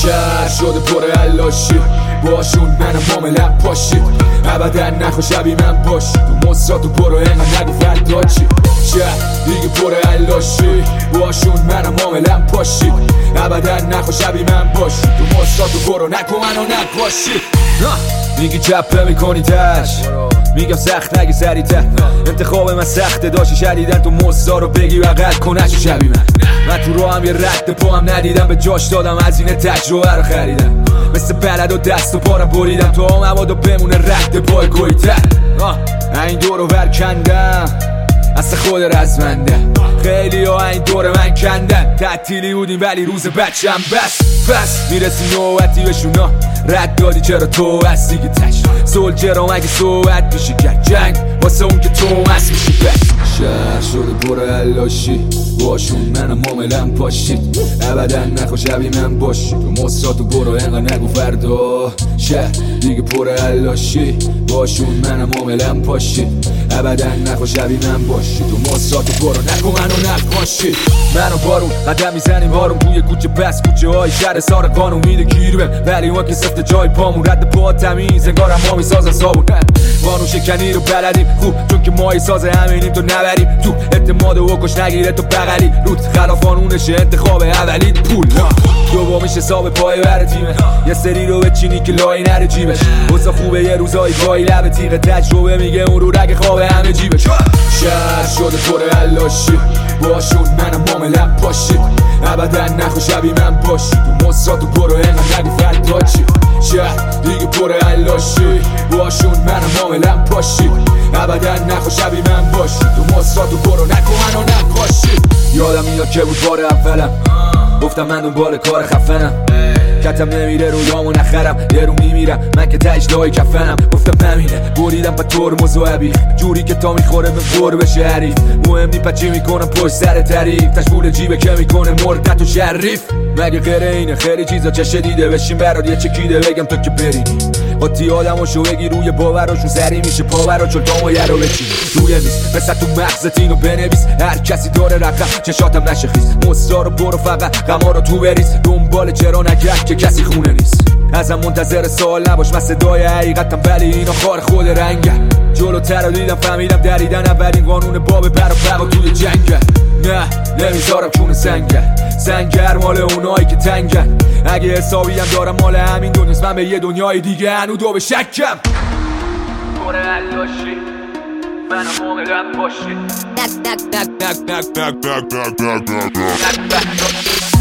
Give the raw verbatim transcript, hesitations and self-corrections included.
شهر شده پر علاشی باشون منم معاملم پاشی ابدا نخوا شبیه من باشی تو مصراتو برو اینقدر نگو فردا چی شهر دیگه پر علاشی باشون منم معاملم پاشی ابدا نخوا شبیه من باشی تو مصراتو برو نکن منو نقاشی میگی جپه میکنی تش میگم سخت نگی سریعتر انتخاب من سخته داشتی شدیدن تو مصدا رو بگی و قد کنش شبیه من من تو رو هم یه رد پا هم ندیدم به جاش دادم از این تجربه رو خریدم مثل بلد و دست و پارم بریدم تو هم مبادا بمونه رد پای گویتر این دور رو برکندم اصلا خود رزمنده خیلی ها این دور من کندن تعطیلی بودیم ولی روز بچم بس بس میرسی نوبتی بهشونا رد دادی چرا تو هستی که تش سولجرام اگه صحبت میشی کرد جنگ واسه اون که تو مست میشی بس شهر شده پر علاشی باشون منم معاملم پاشید ابدا نخوا شبیه من باشی تو مصراتو برو اینقدر نگو فردا شهر دیگه پر علاشی باشون منم معاملم پاشید ابدا نخوا شبیه من باشی تو مصراتو برو نکن منو نقاشی منو بارون قدم میزنیم بارون توی کوچه بس کوچه های شهر سار قانون میده گیر بهم ولی اون که سفت جای پامون رد پا تمیز انگارم ما میسازن صابون قانون شکنی رو بلدیم خوب چون که مایی ساز همینیم تو نبریم تو اعتماد و کش نگیره تو بغلی روت خلاف قانونشه انتخاب اولی پول دومیش حساب پای بر تیمه یه سری رو بچینی که لای نره جیبش واسه خوبه یه روزایی گاهی لب تیغ تجربه میگه اون رو رگ خواب همه جیبش شهر شده پر علاشی باشون منم معاملم پاشید ابدا نخوا شبیه من باشی تو مصراتو برو اینقدر نگو فردا چی شهر دیگه پر علاشی باشون منم معاملم پاشید ابدا نخوا شبیه من باشی تو مصراتو برو نکن منو نقاشی یادم میاد که بود بار اولم گفتم من دنبال کار خفنم کتم نمیره رویامو نخرم یه رو میمیرم من که تجدای کفنم گفتم نمینه بریدم پا ترمز و عبیخ جوری که تا میخوره به بور بشه حریف مهم نی پچی میکنم پشت سر طریق تشبول جیبه که میکنه مردت و شریف مگه غیر اینه خیلی چیزا چشه دیده بشین برات یه چکیده بگم تو که بری قاطی آدماشو بگی روی باوراشون سری میشه پاورا چل تا مایه رو بچینی روی میز مثل تو مغزت اینو بنویس هر کسی داره رقم چشاتم نشه خیز مصرا رو برو فقط غما رو تو بریز دنبال چرا نگرد که کسی خونه نیست ازم منتظر سوال نباش من صدای حقیقتم ولی اینا خار خود رنگه جلوتر رو دیدم فهمیدم دریدن اولین قانون باب بر و بقا توی جنگه نه نمیذارم کونه سنگه سنگر مال اونایی که تنگن اگه حسابی هم دارم مال همین دنیاست من به یه دنیای دیگه هنو دو به شکم پر علاشی منم معاملم پاشی نک نک نک نک نک نک نک نک نک